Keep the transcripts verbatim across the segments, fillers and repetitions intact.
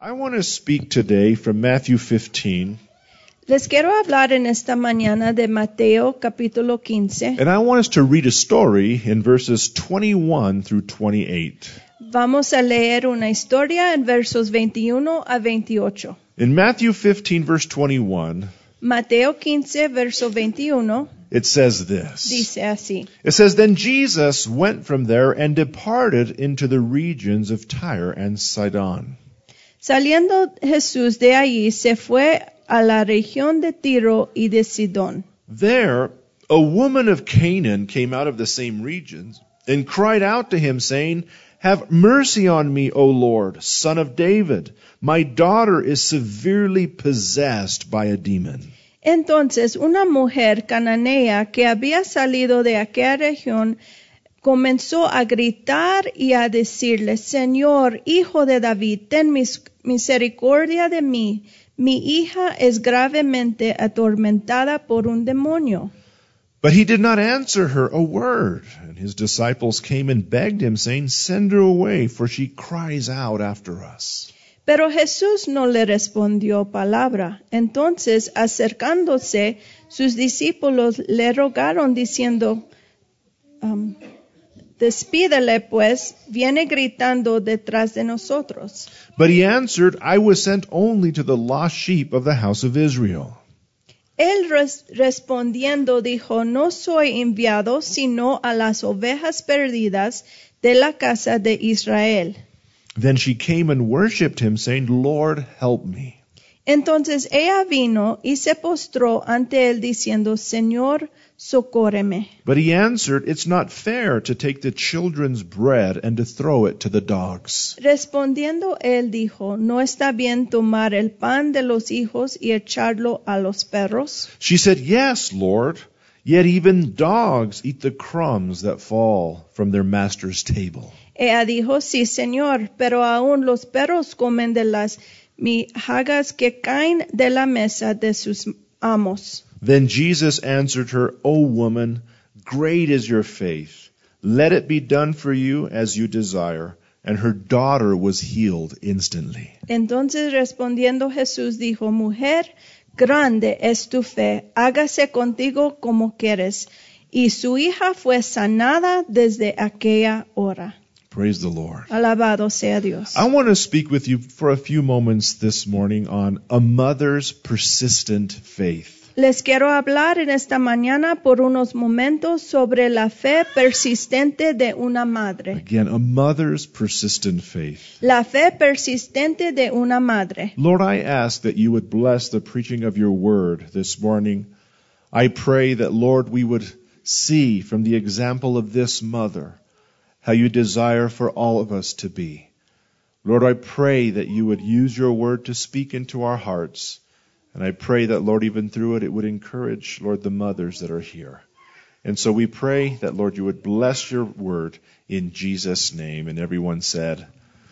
I want to speak today from Matthew fifteen, Les quiero hablar en esta mañana de Mateo capítulo quince. and I want us to read a story in verses twenty-one through twenty-eight. Vamos a leer una historia en versos veintiuno a veintiocho. In Matthew fifteen, verse twenty-one, Mateo quince, verso veintiuno, it says this. dice así. It says, Then Jesus went from there and departed into the regions of Tyre and Sidon. Saliendo Jesús de allí, se fue a la región de Tiro y de Sidón. There, a woman of Canaan came out of the same regions and cried out to him, saying, Have mercy on me, O Lord, Son of David. My daughter is severely possessed by a demon. Entonces una mujer cananea que había salido de aquella región comenzó a gritar y a decirle, Señor, hijo de David, ten mis- misericordia de mí. Mi hija es gravemente atormentada por un demonio. But he did not answer her a word. And his disciples came and begged him, saying, Send her away, for she cries out after us. Pero Jesús no le respondió palabra. Entonces, acercándose, sus discípulos le rogaron diciendo, um, Despídele pues, viene gritando detrás de nosotros. But he answered, I was sent only to the lost sheep of the house of Israel. Él res- respondiendo dijo, No soy enviado sino a las ovejas perdidas de la casa de Israel. Then she came and worshipped him, saying, Lord, help me. Entonces ella vino y se postró ante él diciendo, Señor, socórreme. But he answered, It's not fair to take the children's bread and to throw it to the dogs. Respondiendo él dijo, ¿no está bien tomar el pan de los hijos y echarlo a los perros? She said, Yes, Lord. Yet even dogs eat the crumbs that fall from their master's table. Ella dijo, sí, Señor, pero aún los perros comen de las migajas que caen de la mesa de sus amos. Then Jesus answered her, O woman, great is your faith. Let it be done for you as you desire. And her daughter was healed instantly. Entonces respondiendo Jesús dijo, Mujer, grande es tu fe, hágase contigo como quieres. Y su hija fue sanada desde aquella hora. Praise the Lord. Alabado sea Dios. I want to speak with you for a few moments this morning on a mother's persistent faith. Les quiero hablar en esta mañana por unos momentos sobre la fe persistente de una madre. Again, a mother's persistent faith. La fe persistente de una madre. Lord, I ask that you would bless the preaching of your word this morning. I pray that, Lord, we would see from the example of this mother how you desire for all of us to be. Lord, I pray that you would use your word to speak into our hearts. And I pray that, Lord, even through it, it would encourage, Lord, the mothers that are here. And so we pray that, Lord, you would bless your word in Jesus' name. And everyone said,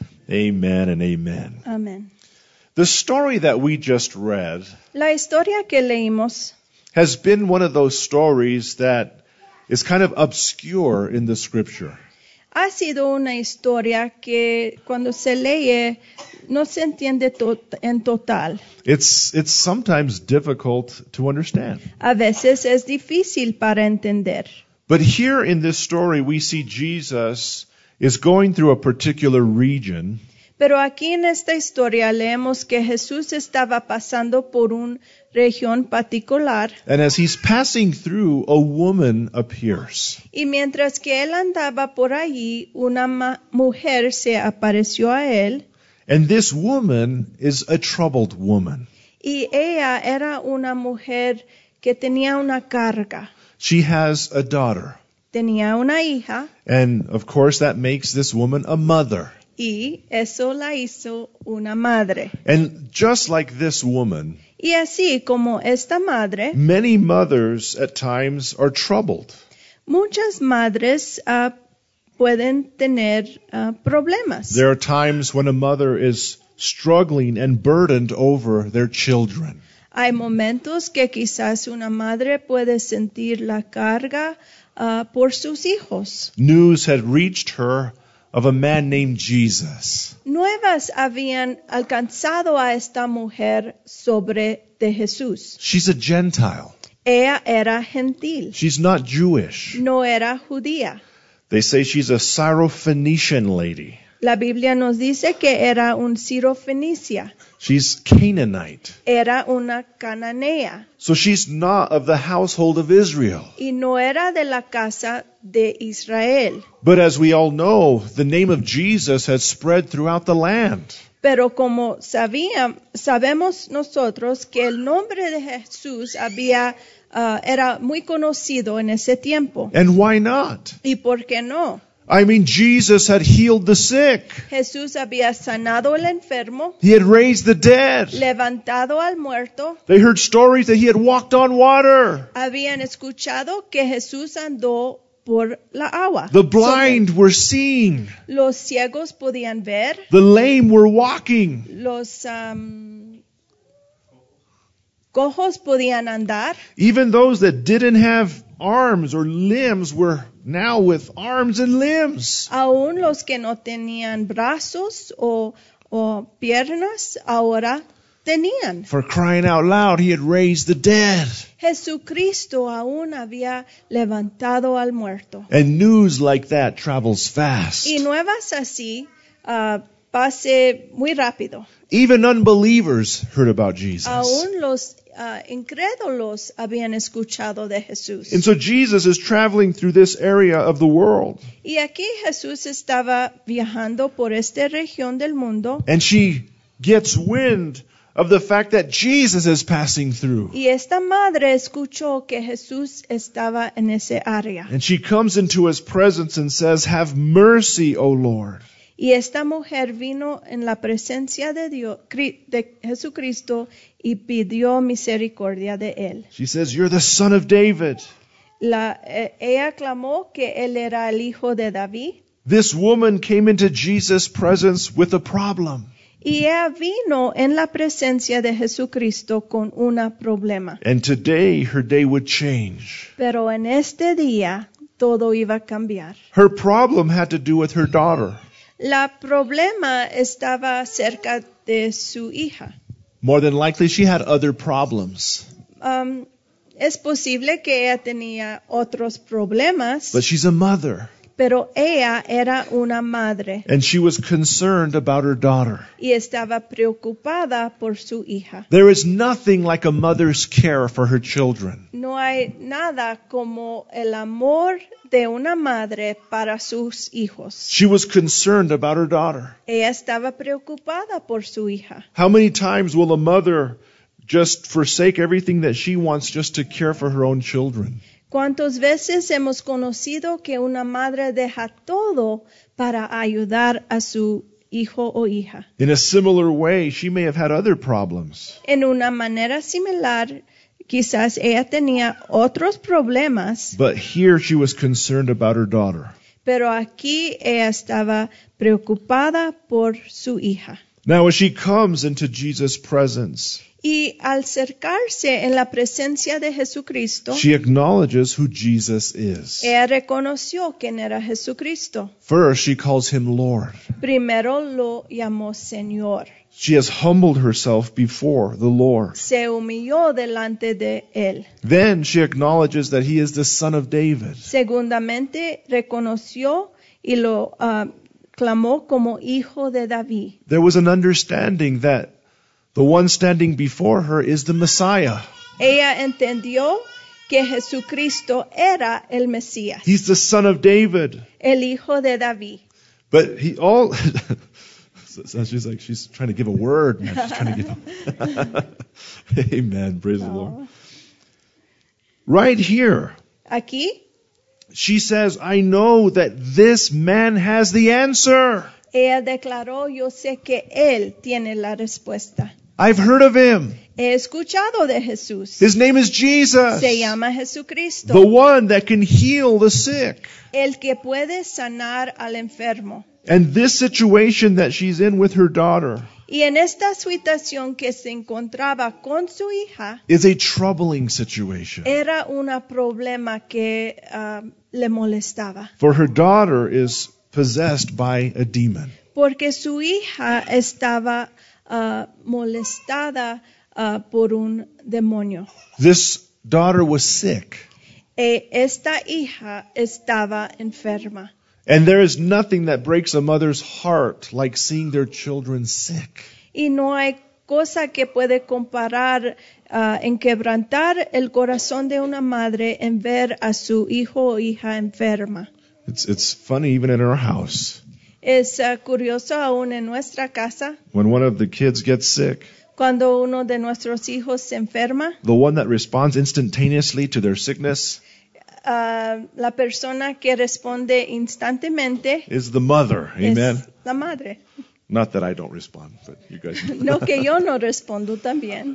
Amen and amen. Amén. The story that we just read La historia que leímos has been one of those stories that is kind of obscure in the scripture. ha sido una historia que cuando se lee no se entiende to- en total. It's, it's sometimes difficult to understand. A veces es difícil para entender. But here in this story, we see Jesus is going through a particular region. Pero aquí en esta historia leemos que Jesús estaba pasando por una región particular And as he's passing through, a woman appears. y mientras que él andaba por allí, una ma- mujer se apareció a él And this woman is a troubled woman. y ella era una mujer que tenía una carga. She has a daughter. Tenía una hija And of course, that makes this woman a mother. y eso la hizo una madre. And just like this woman, Y así como esta madre, many mothers at times are troubled. muchas madres ah, pueden tener ah, problemas. There are times when a mother is struggling and burdened over their children. Hay momentos que quizás una madre puede sentir la carga ah, por sus hijos. News had reached her of a man named Jesus. Nuevas habían alcanzado a esta mujer sobre de Jesús. She's a Gentile. Ella era gentil, She's not Jewish. no era judía. They say she's a Syrophoenician lady. La Biblia nos dice que era un sirofenicia, She's Canaanite. era una cananea So she's not of the household of Israel. y no era de la casa de Israel. But as we all know, the name of Jesus had spread throughout the land. Pero como sabía, sabemos nosotros que el nombre de Jesús había, ah, era muy conocido en ese tiempo. And why not? ¿Y por qué no? I mean, Jesus had healed the sick. Jesús había sanado al enfermo, He had raised the dead. levantado al muerto. They heard stories that he had walked on water. Habían escuchado que Jesús andó por la agua. The blind were seeing. Los ciegos podían ver, The lame were walking. los am, cojos podían andar, Even those that didn't have arms or limbs were now with arms and limbs. aún los que no tenían brazos o, o piernas ahora tenían. For crying out loud, he had raised the dead. Jesucristo aún había levantado al muerto. And news like that travels fast. Y nuevas así ah, pase muy rápido. Even unbelievers heard about Jesus. Aún los ah, incrédulos habían escuchado de Jesús. And so Jesus is traveling through this area of the world. Y aquí Jesús estaba viajando por esta región del mundo And she gets wind of the fact that Jesus is passing through. y esta madre escuchó que Jesús estaba en ese área. And she comes into his presence and says, "Have mercy, O Lord." Y esta mujer vino en la presencia de Dios, Cri- de Jesucristo y pidió misericordia de él. She says, "You're the son of David." La, eh, ella clamó que él era el hijo de David This woman came into Jesus' presence with a problem. y ella vino en la presencia de Jesucristo con un problema. And today her day would change. Pero en este día todo iba a cambiar. Her problem had to do with her daughter. La problema estaba cerca de su hija. More than likely, she had other problems. Um, es posible que ella tenía otros problemas, But she's a mother. pero ella era una madre And she was concerned about her daughter. y estaba preocupada por su hija. There is nothing like a mother's care for her children. No hay nada como el amor de una madre para sus hijos. She was concerned about her daughter. Ella estaba preocupada por su hija. How many times will a mother just forsake everything that she wants just to care for her own children? ¿Cuántas veces hemos conocido que una madre deja todo para ayudar a su hijo o hija? In a similar way, she may have had other problems. En una manera similar, quizás ella tenía otros problemas, But here she was concerned about her daughter. pero aquí ella estaba preocupada por su hija. Now, as she comes into Jesus' presence, Y al acercarse en la presencia de Jesucristo, she acknowledges who Jesus is. ella reconoció quién era Jesucristo. First, she calls him Lord. Primero lo llamó Señor. She has humbled herself before the Lord. Se humilló delante de él. Then she acknowledges that he is the son of David. Segundamente reconoció y lo ah, clamó como hijo de David. There was an understanding that the one standing before her is the Messiah. Ella entendió que Jesucristo era el Mesías, He's the son of David. el hijo de David. But he all so, so she's like she's trying to give a word, man. She's trying to give a Amen. Praise the Lord. Right here, Aquí she says, I know that this man has the answer. ella declaró, yo sé que él tiene la respuesta. I've heard of him. He escuchado de Jesús. His name is Jesus. Se llama Jesucristo, The one that can heal the sick. el que puede sanar al enfermo. And this situation that she's in with her daughter Y en esta situación que se encontraba con su hija, is a troubling situation. era un problema que ah, le molestaba. For her daughter is possessed by a demon. porque su hija estaba uh, molestada uh, por un demonio. This daughter was sick. E esta hija estaba enferma. And there is nothing that breaks a mother's heart like seeing their children sick. Y no hay cosa que puede comparar uh, en quebrantar el corazón de una madre en ver a su hijo o hija enferma. It's, it's funny even in our house. Es uh, curioso aún en nuestra casa, When one of the kids gets sick, cuando uno de nuestros hijos se enferma, the one that responds instantaneously to their sickness uh, la persona que responde instantemente is the mother. Amen. es la madre. Not that I don't respond, but you guys know. No que yo no respondo también.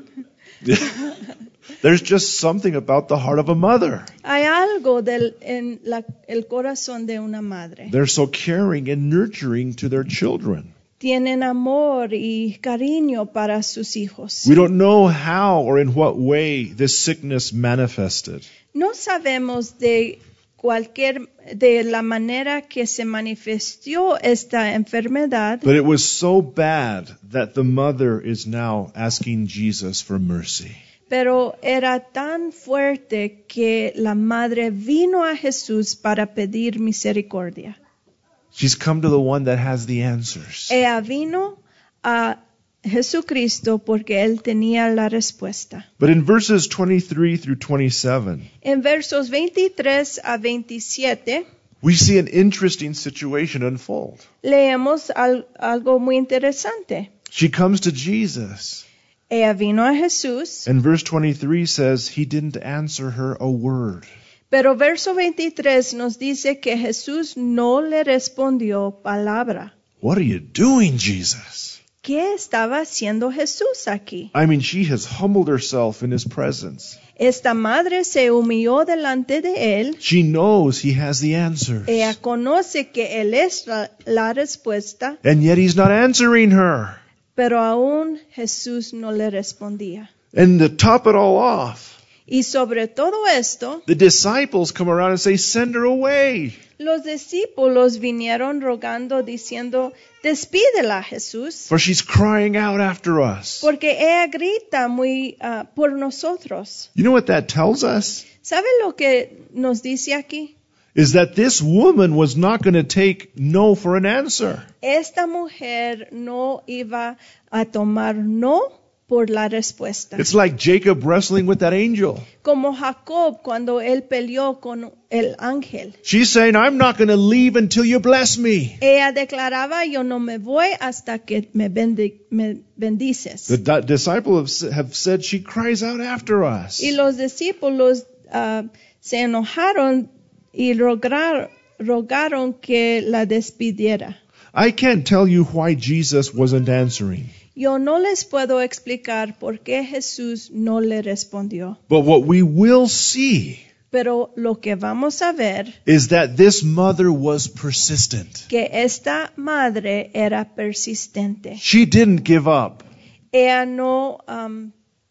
There's just something about the heart of a mother. Hay algo del, en la, el corazón de una madre. They're so caring and nurturing to their children. Tienen amor y cariño para sus hijos. We don't know how or in what way this sickness manifested. No sabemos de cualquier de la manera que se manifestó esta enfermedad, But it was so bad that the mother is now asking Jesus for mercy. pero era tan fuerte que la madre vino a Jesús para pedir misericordia. She's come to the one that has the answers. Ella vino a Jesucristo porque él tenía la respuesta. But in verses twenty-three through twenty-seven, En versos veintitrés a veintisiete we see an interesting situation unfold. leemos al- algo muy interesante. She comes to Jesus, Ella vino a Jesús, and verse twenty-three says he didn't answer her a word. pero verso veintitrés nos dice que Jesús no le respondió palabra. What are you doing, Jesus? ¿Qué estaba haciendo Jesús aquí? I mean, she has humbled herself in his presence. Esta madre se humilló delante de él. She knows he has the answers. Ella conoce que él es la, la respuesta, And yet he's not answering her. pero aún Jesús no le respondía. And to top it all off, Y sobre todo esto, the disciples come around and say, send her away. los discípulos vinieron rogando diciendo, despídela, Jesús, For she's crying out after us. porque ella grita muy ah, por nosotros. You know what that tells us? ¿Sabe lo que nos dice aquí? Is that this woman was not going to take no for an answer. Esta mujer no iba a tomar no por la respuesta. It's like Jacob wrestling with that angel. Como Jacob cuando él peleó con el ángel. She's saying, I'm not going to leave until you bless me. Ella declaraba, yo no me voy hasta que me, bendi- me bendices. The di- disciples have, have said she cries out after us. Y los discípulos ah, se enojaron y rogar- rogaron que la despidiera. I can't tell you why Jesus wasn't answering. Yo no les puedo explicar por qué Jesús no le respondió. But what we will see Pero lo que vamos a ver is that this mother was persistent. que esta madre era persistente. She didn't give up. Ella no, um,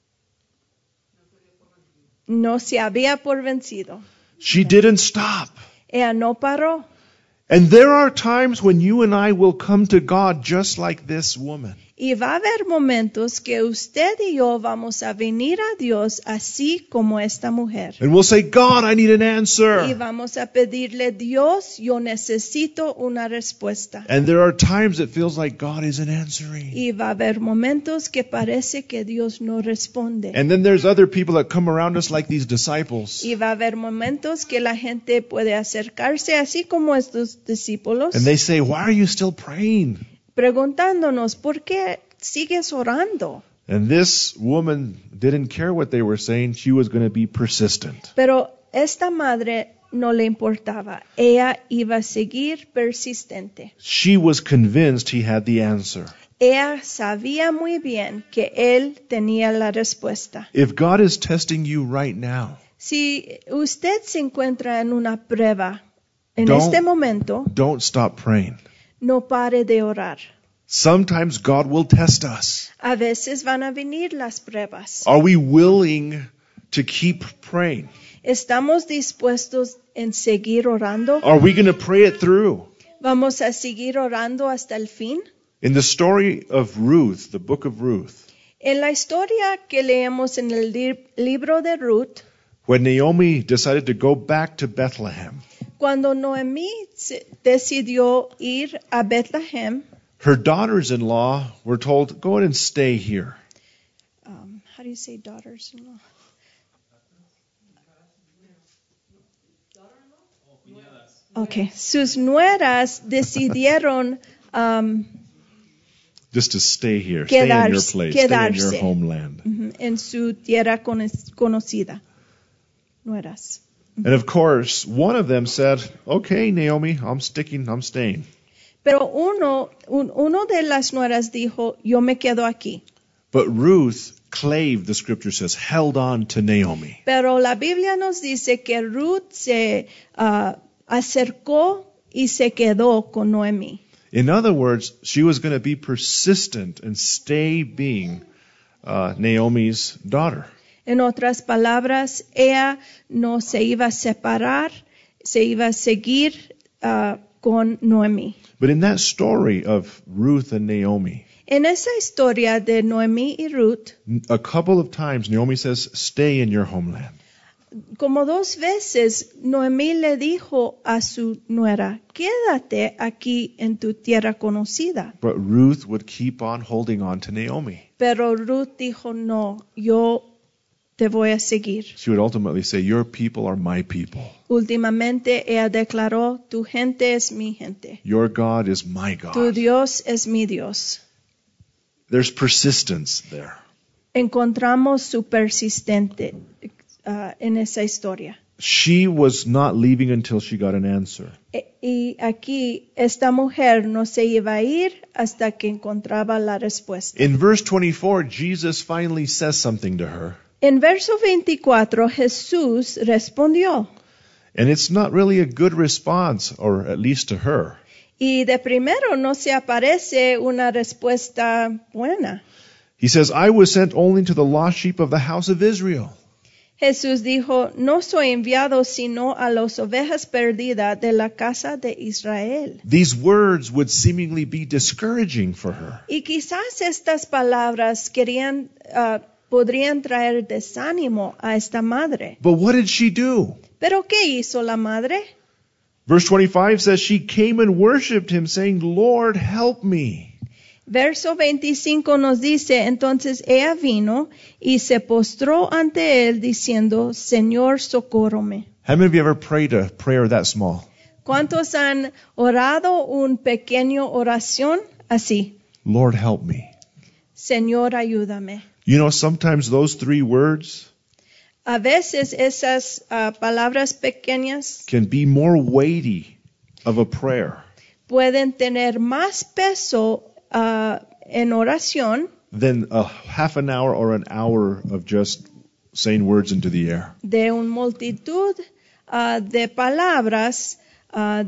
no se había por vencido. She didn't stop. Ella no paró. And there are times when you and I will come to God just like this woman. Y va a haber momentos que usted y yo vamos a venir a Dios así como esta mujer. And we'll say, God, I need an Y answer. vamos a pedirle, Dios, yo necesito una respuesta. And there are times it feels like God isn't answering. Y va a haber momentos que parece que Dios no responde. And then there's other people that come around us like these disciples. Y va a haber momentos que la gente puede acercarse así como estos discípulos, And they say, why are you still praying? preguntándonos, ¿por qué sigues orando? And this woman didn't care what they were saying. She was going to be persistent. Pero esta madre no le importaba. Ella iba a seguir persistente. She was convinced he had the answer. Ella sabía muy bien que él tenía la respuesta. If God is testing you right now, Si usted se encuentra en una prueba en Don't- este momento, don't stop praying. no pare de orar. Sometimes God will test us. A veces van a venir las pruebas. Are we willing to keep praying? ¿Estamos dispuestos en seguir orando? Are we going to pray it through? Vamos a seguir orando hasta el fin. In the story of Ruth, the book of Ruth, En la historia que leemos en el li- libro de Ruth, when Naomi decided to go back to Bethlehem, cuando Noemí se- decidió ir a Bethlehem, her daughters-in-law were told, go ahead and stay here. um, how do you say daughters-in-law? Okay, sus nueras decidieron um, Just to stay here, stay in your Quedarse- place, stay in your quedarse. homeland. ujú, en su tierra cono- conocida. Nueras. And of course, one of them said, okay, Naomi, I'm sticking, I'm staying. Pero uno, un- uno de las nueras dijo, yo me quedo aquí. But Ruth clave, the scripture says, held on to Naomi. Pero la Biblia nos dice que Ruth se ah, acercó y se quedó con Noemí. In other words, she was going to be persistent and stay being uh, Naomi's daughter. En otras palabras, ella no se iba a separar, se iba a seguir ah, con Noemí. But in that story of Ruth and Naomi, En esa historia de Noemí y Ruth, a couple of times Naomi says, stay in your homeland. como dos veces Noemí le dijo a su nuera, quédate aquí en tu tierra conocida. But Ruth would keep on holding on to Naomi. Pero Ruth dijo, no, yo te voy a seguir. She would ultimately say, your people are my people. Últimamente ella declaró, tu gente es mi gente, Your God is my tu God. Dios es mi Dios. There's persistence there. Encontramos su persistente ah, en esa historia. She was not leaving until she got an answer. E- y aquí esta mujer no se iba a ir hasta que encontraba la respuesta. In verse twenty-four, Jesus finally says something to her. En verso veinticuatro Jesús respondió. And it's not really a good response, or at least to her. Y de primero no se aparece una respuesta buena. He says, I was sent only to the lost sheep of the house of Israel. Jesús dijo, no soy enviado sino a las ovejas perdidas de la casa de Israel. These words would seemingly be discouraging for her. Y quizás estas palabras querían, ah, podrían traer desánimo a esta madre. But what did she do? ¿Pero qué hizo la madre? Verse twenty-five says, she came and worshipped him, saying, Lord, help me. Verso veinticinco nos dice, entonces ella vino y se postró ante él diciendo, Señor, socórrome. How many of you ever prayed a prayer that small? ¿Cuántos han orado un pequeño oración así? Lord, help me. Señor, ayúdame. You know, sometimes those three words A veces esas ah, palabras pequeñas can be more weighty of a prayer pueden tener más peso ah, en oración than a half an hour or an hour of just saying words into the air. de una multitud ah, de palabras ah,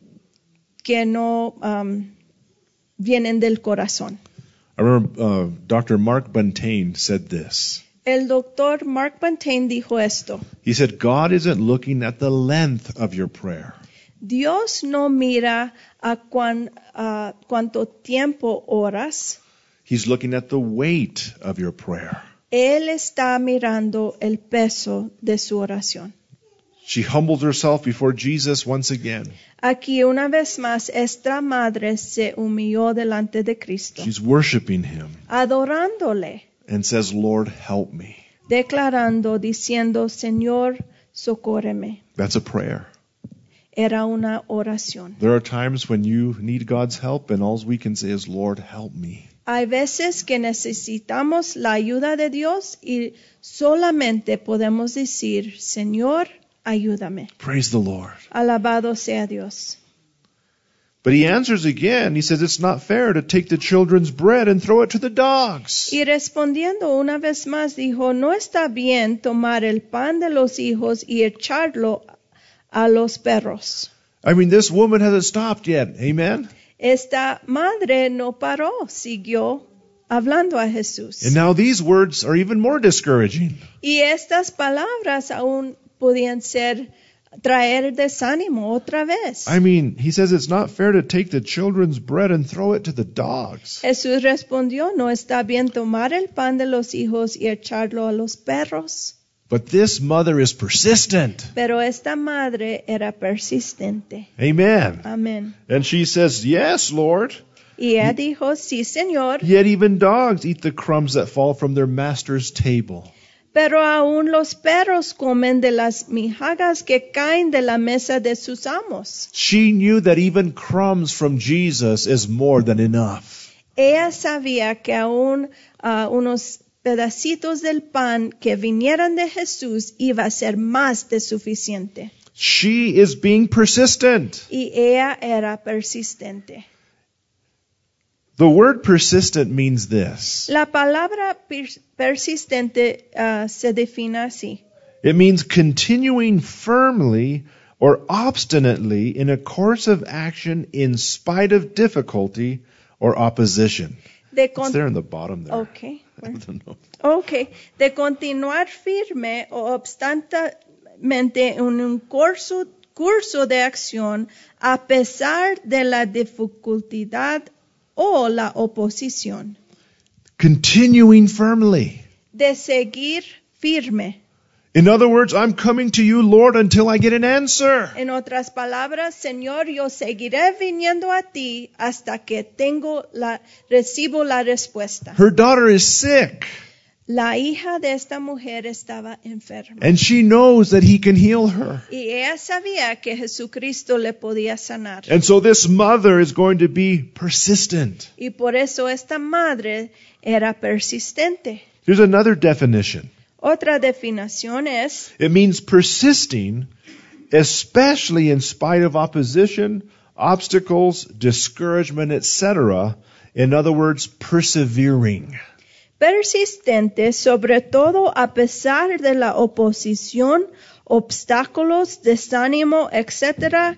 que no um, vienen del corazón. I remember uh, Doctor Mark Buntain said this. El doctor Mark Buntain dijo esto. He said, God isn't looking at the length of your prayer. Dios no mira a cuán, a cuánto tiempo oras. He's looking at the weight of your prayer. Él está mirando el peso de su oración. She humbled herself before Jesus once again. Aquí una vez más esta madre se humilló delante de Cristo, She's worshiping him adorándole, and says, Lord, help me. declarando, diciendo, Señor, socórreme. That's a prayer. Era una oración. There are times when you need God's help and all we can say is, Lord, help me. Hay veces que necesitamos la ayuda de Dios y solamente podemos decir, Señor, ayúdame. Praise the Lord. Alabado sea Dios. But he answers again. He says, it's not fair to take the children's bread and throw it to the dogs. Y respondiendo una vez más dijo, no está bien tomar el pan de los hijos y echarlo a los perros. I mean, this woman hasn't stopped yet. Amen? Esta madre no paró, siguió hablando a Jesús. And now these words are even more discouraging. Y estas palabras aún podían ser traer desánimo otra vez. I mean, he says it's not fair to take the children's bread and throw it to the dogs. Jesús respondió, no está bien tomar el pan de los hijos y echarlo a los perros. But this mother is persistent. Pero esta madre era persistente. Amen. Amén. And she says, yes, Lord. Y ella dijo, sí, Señor, Yet even dogs eat the crumbs that fall from their master's table. pero aún los perros comen de las migajas que caen de la mesa de sus amos. She knew that even crumbs from Jesus is more than enough. Ella sabía que aún uh, unos pedacitos del pan que vinieran de Jesús iba a ser más de suficiente. She is being persistent. Y ella era persistente. The word persistent means this. La palabra pers- persistente uh, se define así. It means continuing firmly or obstinately in a course of action in spite of difficulty or opposition. De It's con- there in the bottom there. okay. I don't know. Ok, de continuar firme o obstantemente en un curso, curso de acción a pesar de la dificultad o la oposición. Continuing firmly. De seguir firme. In other words, I'm coming to you, Lord, until I get an answer. En otras palabras, Señor, yo seguiré viniendo a ti hasta que tengo la, recibo la respuesta. Her daughter is sick, La hija de esta mujer estaba enferma. and she knows that he can heal her. Y ella sabía que Jesucristo le podía sanar. And so this mother is going to be persistent. Y por eso esta madre era persistente. Here's another definition. Otra definición es It means persisting, especially in spite of opposition, obstacles, discouragement, et cetera. In other words, persevering. persistente, sobre todo a pesar de la oposición, obstáculos, desánimo, etcétera,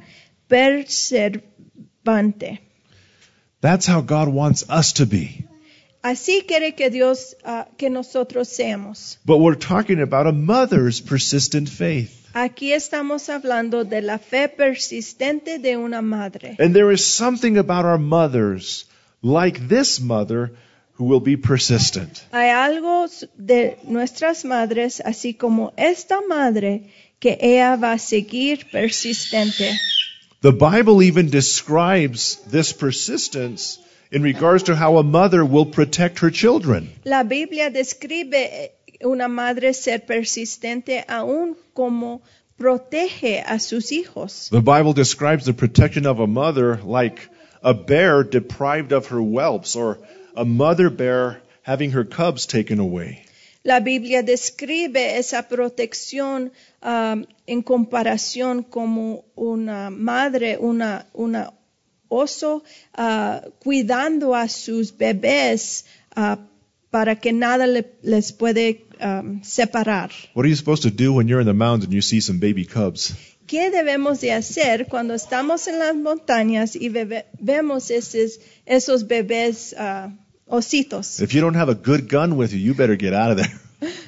perseverante. That's how God wants us to be. Así quiere que Dios, uh, que nosotros seamos. But we're talking about a mother's persistent faith. Aquí estamos hablando de la fe persistente de una madre. And there is something about our mothers, like this mother, who will be persistent. Hay algo de nuestras madres, así como esta madre, que ella va a seguir persistente. The Bible even describes this persistence in regards to how a mother will protect her children. La Biblia describe una madre ser persistente aún como protege a sus hijos. The Bible describes the protection of a mother like a bear deprived of her whelps, or a mother bear having her cubs taken away. La Biblia describe esa protección um, en comparación como una madre, una, una oso uh, cuidando a sus bebés uh, para que nada le, les puede um, separar. What are you supposed to do when you're in the mountains and you see some baby cubs? ¿Qué debemos de hacer cuando estamos en las montañas y bebe, vemos esos, esos bebés uh, ositos? If you don't have a good gun with you, you better get out of there.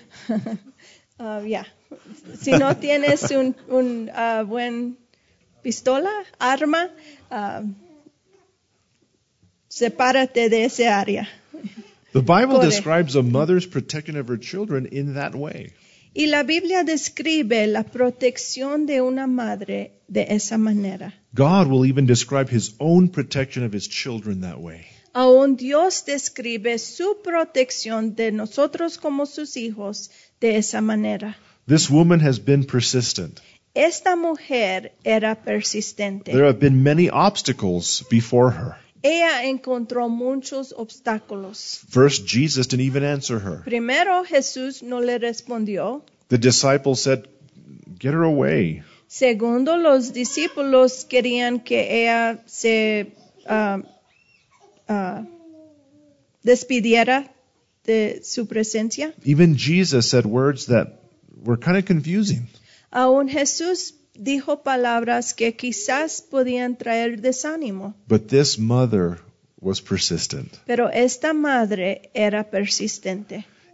uh, yeah. Si no tienes un, un uh, buen pistola, arma, uh, sepárate de ese área. The Bible Corre. describes a mother's protection of her children in that way. Y la Biblia describe la protección de una madre de esa manera. God will even describe his own protection of his children that way. Aún Dios describe su protección de nosotros como sus hijos de esa manera. This woman has been persistent. Esta mujer era persistente. There have been many obstacles before her. Ella encontró muchos obstáculos. First, Jesus didn't even answer her. Primero, Jesús no le respondió. The disciples said, "Get her away." Segundo, los discípulos querían que ella se uh, uh, despidiera de su presencia. Even Jesus said words that were kind of confusing. Aún Jesús dijo palabras que quizás podían traer desánimo. But this mother was persistent. Pero esta madre era persistente.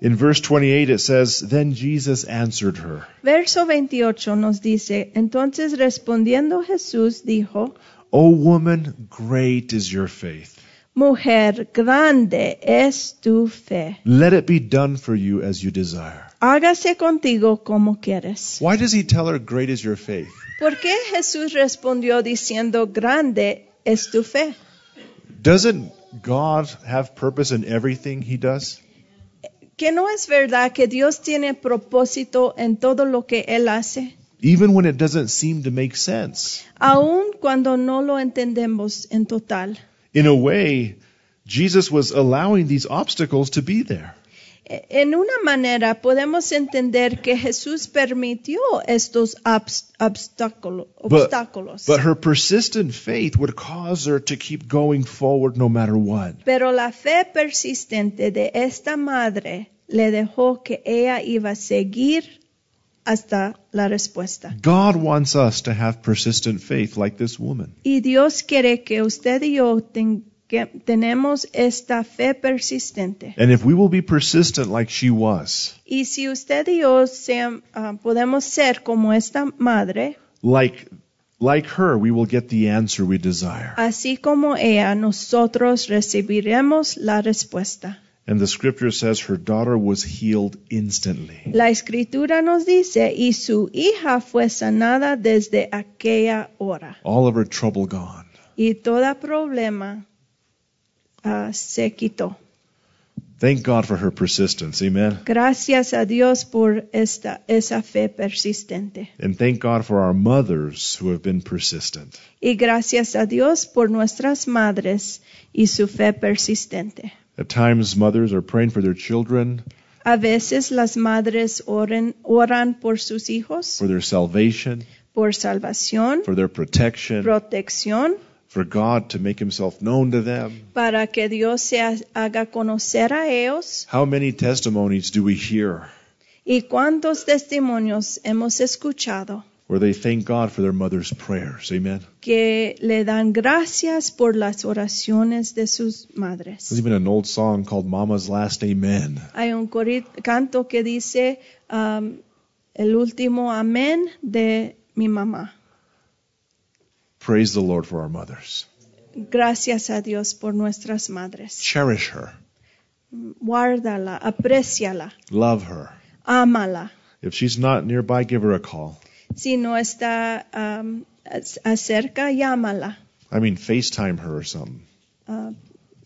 In verse twenty-eight it says, Then Jesus answered her, Verso veintiocho nos dice, entonces respondiendo Jesús dijo, O woman, great is your faith. Mujer, grande es tu fe. Let it be done for you as you desire. Hágase contigo como quieres. Why does he tell her, great is your faith? ¿Por qué Jesús respondió diciendo, grande es tu fe? Doesn't God have purpose in everything he does? ¿Que no es verdad que Dios tiene propósito en todo lo que Él hace? Even when it doesn't seem to make sense. Aun cuando no lo entendemos en total. In a way, Jesus was allowing these obstacles to be there. En una manera podemos entender que Jesús permitió estos obs- obstáculo- But, obstáculos. but her persistent faith would cause her to keep going forward no matter what. Pero la fe persistente de esta madre le dejó que ella iba a seguir hasta la respuesta. God wants us to have persistent faith like this woman. Y Dios quiere que usted y yo ten- que tenemos esta fe persistente. And if we will be persistent like she was, Y si usted y yo sean, ah, podemos ser como esta madre, like, like her, we will get the answer we desire. así como ella, nosotros recibiremos la respuesta. And the scripture says her daughter was healed instantly. La escritura nos dice, y su hija fue sanada desde aquella hora. All of her trouble gone. Y todo problema ah, se quitó. Thank God for her persistence. Amen. Gracias a Dios por esta, esa fe persistente. And thank God for our mothers who have been persistent. Y gracias a Dios por nuestras madres y su fe persistente. At times, mothers are praying for their children, A veces las madres oren, oran por sus hijos, for their salvation, por salvación, for their protection, protección, for God to make himself known to them. para que Dios se ha- haga conocer a ellos. How many testimonies do we hear ¿Y cuántos testimonios hemos escuchado where they thank God for their mother's prayers? Amen. que le dan gracias por las oraciones de sus madres? There's even an old song called Mama's Last Amen. Hay un cori- canto que dice um, el último amén de mi mamá. Praise the Lord for our mothers. Gracias a Dios por nuestras madres. Cherish her. Guárdala, apréciala, Love her. ámala. If she's not nearby, give her a call. Si no está um, ac- acerca, llámala. I mean, FaceTime her or something. Uh,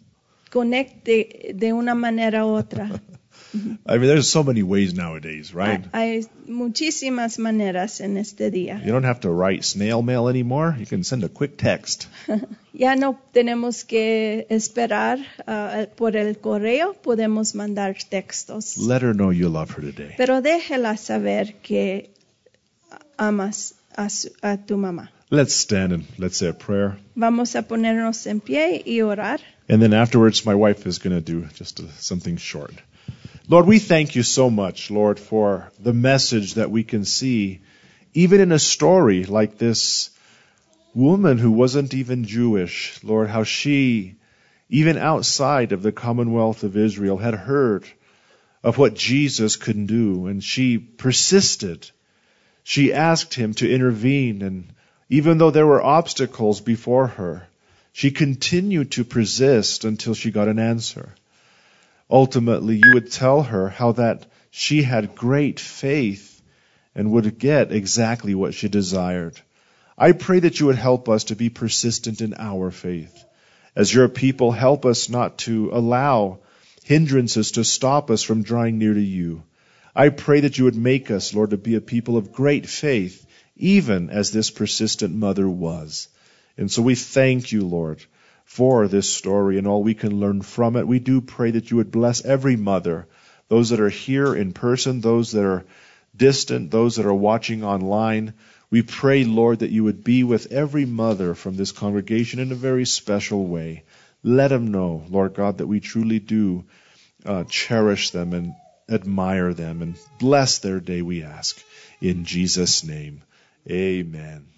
conecte de una manera u otra. I mean, there's so many ways nowadays, right? Hay muchísimas maneras en este día. You don't have to write snail mail anymore. You can send a quick text. Ya no tenemos que esperar uh, por el correo, podemos mandar textos. Let her know you love her today. Pero déjela saber que amas a, su- a tu mamá. Let's stand and let's say a prayer. Vamos a ponernos en pie y orar. And then afterwards, my wife is going to do just a, something short. Lord, we thank you so much, Lord, for the message that we can see, even in a story like this woman who wasn't even Jewish, Lord, how she, even outside of the Commonwealth of Israel, had heard of what Jesus could do, and she persisted. She asked him to intervene, and even though there were obstacles before her, she continued to persist until she got an answer. Ultimately, you would tell her how that she had great faith and would get exactly what she desired. I pray that you would help us to be persistent in our faith. As your people, help us not to allow hindrances to stop us from drawing near to you. I pray that you would make us, Lord, to be a people of great faith, even as this persistent mother was. And so we thank you, Lord, for this story and all we can learn from it. We do pray that you would bless every mother, those that are here in person, those that are distant, those that are watching online. We pray, Lord, that you would be with every mother from this congregation in a very special way. Let them know, Lord God, that we truly do uh, cherish them and admire them, and bless their day, we ask. In Jesus' name, amen.